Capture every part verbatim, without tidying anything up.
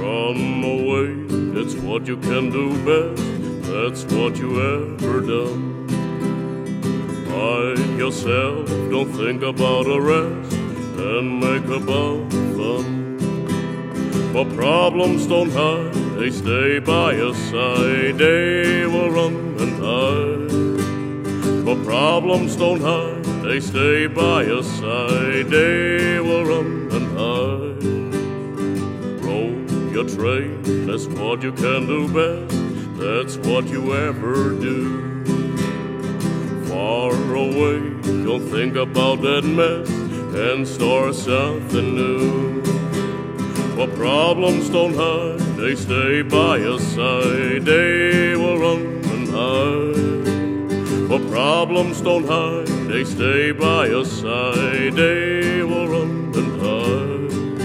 Run away, it's what you can do best, that's what you ever done. Hide yourself, don't think about arrest, and make about fun. For problems don't hide, they stay by your side, they will run and hide. For problems don't hide, they stay by your side, they will run and hide. Roll your train, that's what you can do best, that's what you ever do. Far away, don't think about that mess, and start something new. For problems don't hide, they stay by your side, they will run and hide. For problems don't hide, they stay by your side, they will run and hide.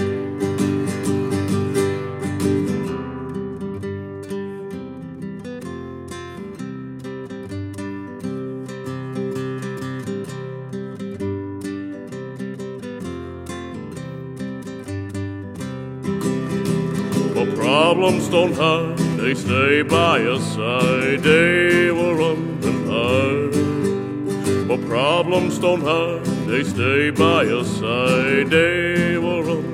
For problems don't hide, they stay by your side, they will run and hide. For problems don't hide, they stay by your side, they will run